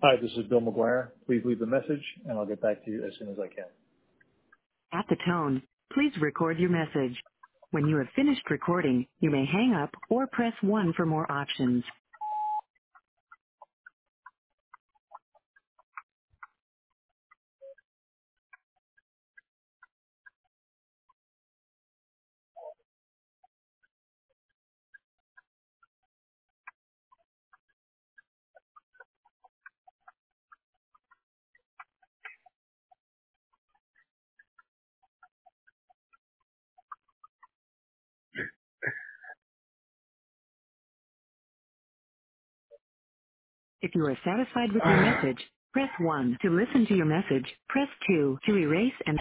Hi, this is Bill McGuire. Please leave a message, and I'll get back to you as soon as I can. At the tone, please record your message. When you have finished recording, you may hang up or press 1 for more options. If you are satisfied with your message, press 1 to listen to your message. Press 2 to erase and